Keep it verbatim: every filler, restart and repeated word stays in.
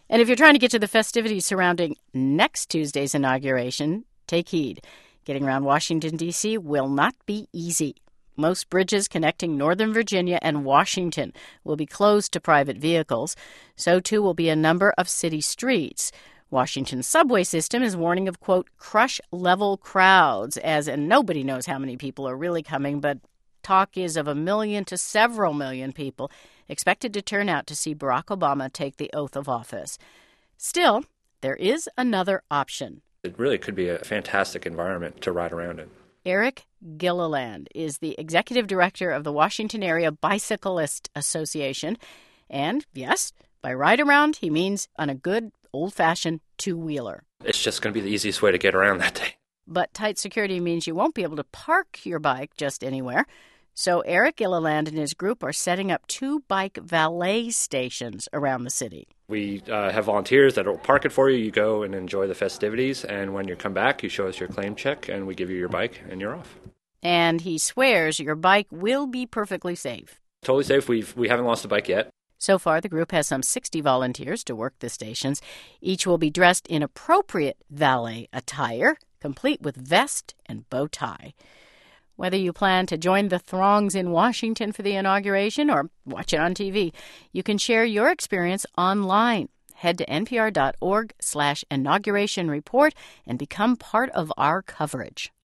And if you're trying to get to the festivities surrounding next Tuesday's inauguration, take heed. Getting around Washington, D C will not be easy. Most bridges connecting Northern Virginia and Washington will be closed to private vehicles. So, too, will be a number of city streets. Washington's subway system is warning of, quote, crush-level crowds, as and nobody knows how many people are really coming, but talk is of a million to several million people expected to turn out to see Barack Obama take the oath of office. Still, there is another option. It really could be a fantastic environment to ride around in. Eric Gilliland is the executive director of the Washington Area Bicyclist Association. And, yes, by ride around, he means on a good, old-fashioned two-wheeler. It's just going to be the easiest way to get around that day. But tight security means you won't be able to park your bike just anywhere. So Eric Gilliland and his group are setting up two bike valet stations around the city. We uh, have volunteers that will park it for you. You go and enjoy the festivities, and when you come back, you show us your claim check, and we give you your bike, and you're off. And he swears your bike will be perfectly safe. Totally safe. We've, we haven't lost a bike yet. So far, the group has some sixty volunteers to work the stations. Each will be dressed in appropriate valet attire, complete with vest and bow tie. Whether you plan to join the throngs in Washington for the inauguration or watch it on T V, you can share your experience online. Head to npr.org slash inauguration report and become part of our coverage.